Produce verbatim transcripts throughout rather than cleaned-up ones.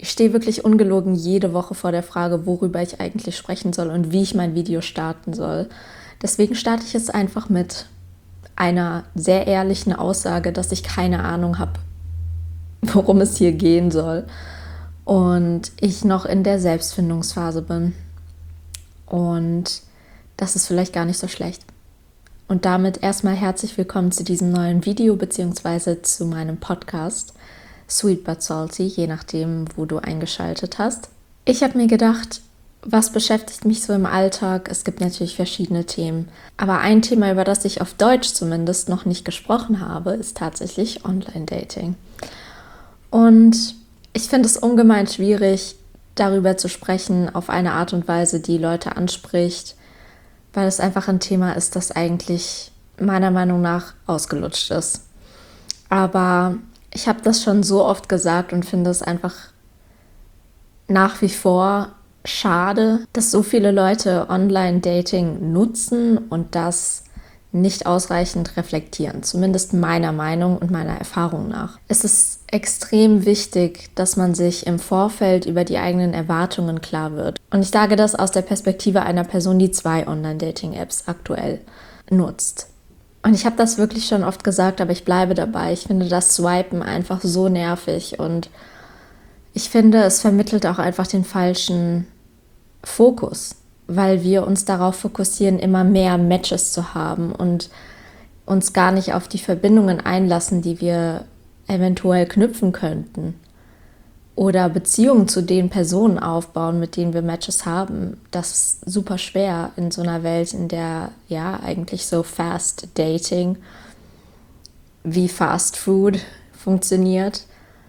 Ich stehe wirklich ungelogen jede Woche vor der Frage, worüber ich eigentlich sprechen soll und wie ich mein Video starten soll. Deswegen starte ich es einfach mit einer sehr ehrlichen Aussage, dass ich keine Ahnung habe, worum es hier gehen soll. Und ich noch in der Selbstfindungsphase bin. Und das ist vielleicht gar nicht so schlecht. Und damit erstmal herzlich willkommen zu diesem neuen Video bzw. zu meinem Podcast Sweet but Salty, je nachdem, wo du eingeschaltet hast. Ich habe mir gedacht, was beschäftigt mich so im Alltag? Es gibt natürlich verschiedene Themen. Aber ein Thema, über das ich auf Deutsch zumindest noch nicht gesprochen habe, ist tatsächlich Online-Dating. Und ich finde es ungemein schwierig, darüber zu sprechen auf eine Art und Weise, die Leute anspricht, weil es einfach ein Thema ist, das eigentlich meiner Meinung nach ausgelutscht ist. Aber ich habe das schon so oft gesagt und finde es einfach nach wie vor schade, dass so viele Leute Online-Dating nutzen und das nicht ausreichend reflektieren, zumindest meiner Meinung und meiner Erfahrung nach. Es ist extrem wichtig, dass man sich im Vorfeld über die eigenen Erwartungen klar wird. Und ich sage das aus der Perspektive einer Person, die zwei Online-Dating-Apps aktuell nutzt. Und ich habe das wirklich schon oft gesagt, aber ich bleibe dabei. Ich finde das Swipen einfach so nervig und ich finde, es vermittelt auch einfach den falschen Fokus, weil wir uns darauf fokussieren, immer mehr Matches zu haben und uns gar nicht auf die Verbindungen einlassen, die wir eventuell knüpfen könnten oder Beziehungen zu den Personen aufbauen, mit denen wir Matches haben. Das ist super schwer in so einer Welt, in der ja eigentlich so Fast Dating wie Fast Food funktioniert.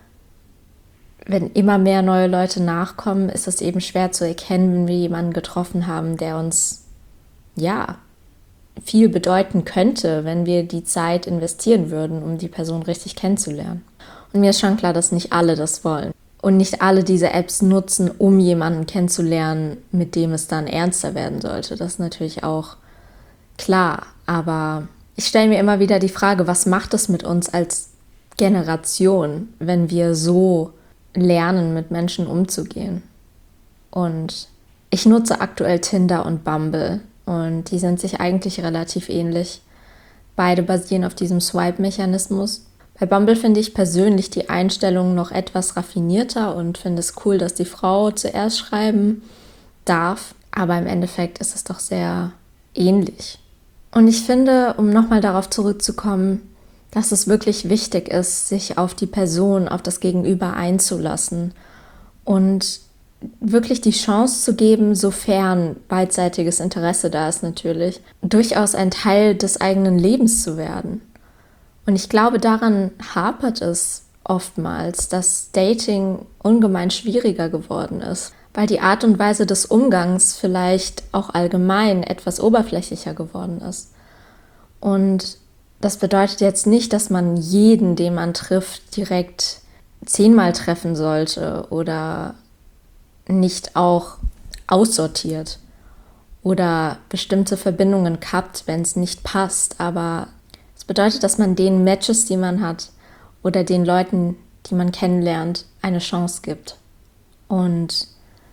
Wenn immer mehr neue Leute nachkommen, ist es eben schwer zu erkennen, wenn wir jemanden getroffen haben, der uns ja viel bedeuten könnte, wenn wir die Zeit investieren würden, um die Person richtig kennenzulernen. Und mir ist schon klar, dass nicht alle das wollen. Und nicht alle diese Apps nutzen, um jemanden kennenzulernen, mit dem es dann ernster werden sollte. Das ist natürlich auch klar. Aber ich stelle mir immer wieder die Frage, was macht es mit uns als Generation, wenn wir so lernen, mit Menschen umzugehen? Und ich nutze aktuell Tinder und Bumble und die sind sich eigentlich relativ ähnlich. Beide basieren auf diesem Swipe-Mechanismus. Bei Bumble finde ich persönlich die Einstellung noch etwas raffinierter und finde es cool, dass die Frau zuerst schreiben darf. Aber im Endeffekt ist es doch sehr ähnlich. Und ich finde, um nochmal darauf zurückzukommen, dass es wirklich wichtig ist, sich auf die Person, auf das Gegenüber einzulassen und wirklich die Chance zu geben, sofern beidseitiges Interesse da ist natürlich, durchaus ein Teil des eigenen Lebens zu werden. Und ich glaube, daran hapert es oftmals, dass Dating ungemein schwieriger geworden ist, weil die Art und Weise des Umgangs vielleicht auch allgemein etwas oberflächlicher geworden ist. Und das bedeutet jetzt nicht, dass man jeden, den man trifft, direkt zehnmal treffen sollte oder nicht auch aussortiert oder bestimmte Verbindungen kappt, wenn es nicht passt. Aber es bedeutet, dass man den Matches, die man hat oder den Leuten, die man kennenlernt, eine Chance gibt und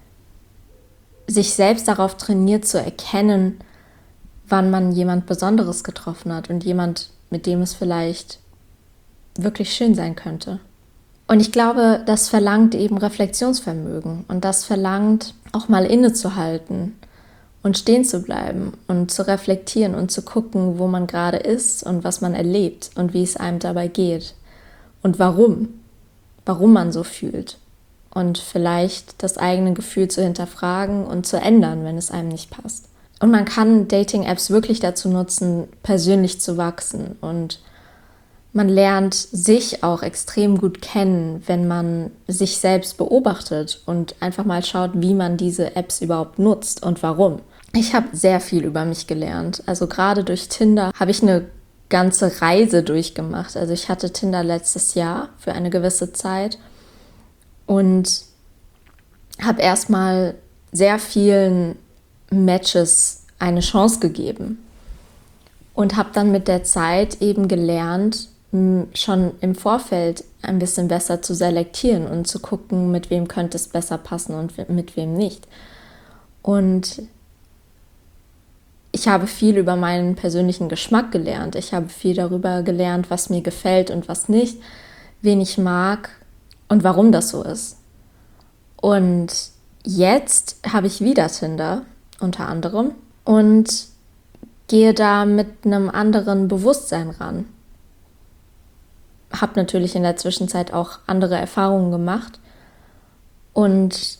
sich selbst darauf trainiert zu erkennen, wann man jemand Besonderes getroffen hat und jemand, mit dem es vielleicht wirklich schön sein könnte. Und ich glaube, das verlangt eben Reflexionsvermögen und das verlangt auch mal innezuhalten und stehen zu bleiben und zu reflektieren und zu gucken, wo man gerade ist und was man erlebt und wie es einem dabei geht und warum, warum man so fühlt und vielleicht das eigene Gefühl zu hinterfragen und zu ändern, wenn es einem nicht passt. Und man kann Dating-Apps wirklich dazu nutzen, persönlich zu wachsen. Und man lernt sich auch extrem gut kennen, wenn man sich selbst beobachtet und einfach mal schaut, wie man diese Apps überhaupt nutzt und warum. Ich habe sehr viel über mich gelernt. Also gerade durch Tinder habe ich eine ganze Reise durchgemacht. Also ich hatte Tinder letztes Jahr für eine gewisse Zeit und habe erstmal sehr vielen Matches eine Chance gegeben und habe dann mit der Zeit eben gelernt, schon im Vorfeld ein bisschen besser zu selektieren und zu gucken, mit wem könnte es besser passen und mit wem nicht. Und ich habe viel über meinen persönlichen Geschmack gelernt. Ich habe viel darüber gelernt, was mir gefällt und was nicht, wen ich mag und warum das so ist. Und jetzt habe ich wieder Tinder, unter anderem, und gehe da mit einem anderen Bewusstsein ran. Habe natürlich in der Zwischenzeit auch andere Erfahrungen gemacht und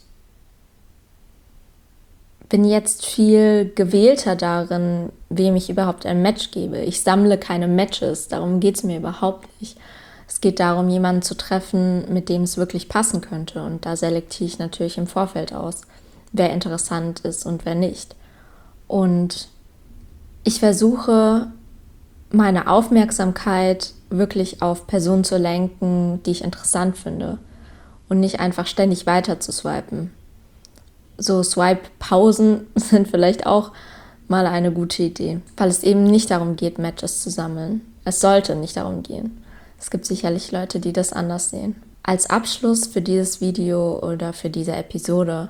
bin jetzt viel gewählter darin, wem ich überhaupt ein Match gebe. Ich sammle keine Matches, darum geht es mir überhaupt nicht. Es geht darum, jemanden zu treffen, mit dem es wirklich passen könnte. Und da selektiere ich natürlich im Vorfeld aus, wer interessant ist und wer nicht. Und ich versuche, meine Aufmerksamkeit wirklich auf Personen zu lenken, die ich interessant finde. Und nicht einfach ständig weiter zu swipen. So Swipe-Pausen sind vielleicht auch mal eine gute Idee, weil es eben nicht darum geht, Matches zu sammeln. Es sollte nicht darum gehen. Es gibt sicherlich Leute, die das anders sehen. Als Abschluss für dieses Video oder für diese Episode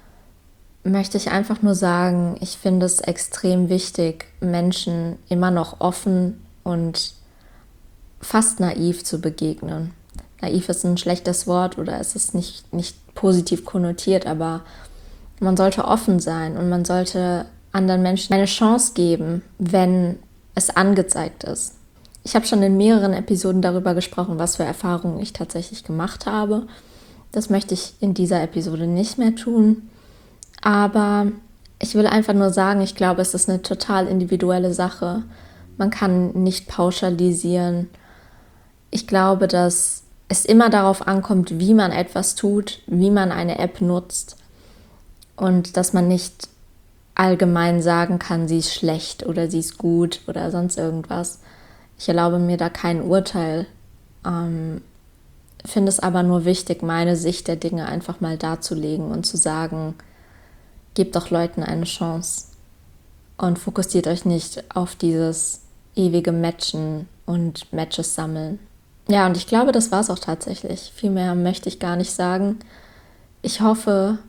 möchte ich einfach nur sagen, ich finde es extrem wichtig, Menschen immer noch offen und fast naiv zu begegnen. Naiv ist ein schlechtes Wort oder es ist nicht, nicht positiv konnotiert, aber man sollte offen sein und man sollte anderen Menschen eine Chance geben, wenn es angezeigt ist. Ich habe schon in mehreren Episoden darüber gesprochen, was für Erfahrungen ich tatsächlich gemacht habe. Das möchte ich in dieser Episode nicht mehr tun. Aber ich will einfach nur sagen, ich glaube, es ist eine total individuelle Sache. Man kann nicht pauschalisieren. Ich glaube, dass es immer darauf ankommt, wie man etwas tut, wie man eine App nutzt. Und dass man nicht allgemein sagen kann, sie ist schlecht oder sie ist gut oder sonst irgendwas. Ich erlaube mir da kein Urteil. Ähm, finde es aber nur wichtig, meine Sicht der Dinge einfach mal darzulegen und zu sagen, gebt doch Leuten eine Chance und fokussiert euch nicht auf dieses ewige Matchen und Matches sammeln. Ja, und ich glaube, das war es auch tatsächlich. Viel mehr möchte ich gar nicht sagen. Ich hoffe,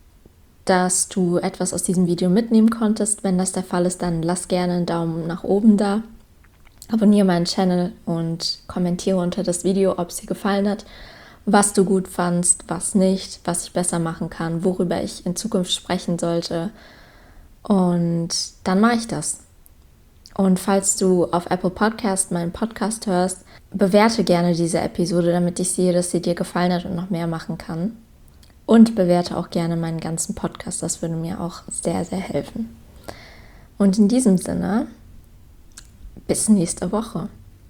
dass du etwas aus diesem Video mitnehmen konntest. Wenn das der Fall ist, dann lass gerne einen Daumen nach oben da. Abonniere meinen Channel und kommentiere unter das Video, ob es dir gefallen hat, was du gut fandst, was nicht, was ich besser machen kann, worüber ich in Zukunft sprechen sollte. Und dann mache ich das. Und falls du auf Apple Podcast meinen Podcast hörst, bewerte gerne diese Episode, damit ich sehe, dass sie dir gefallen hat und noch mehr machen kann. Und bewerte auch gerne meinen ganzen Podcast, das würde mir auch sehr, sehr helfen. Und in diesem Sinne, bis nächste Woche.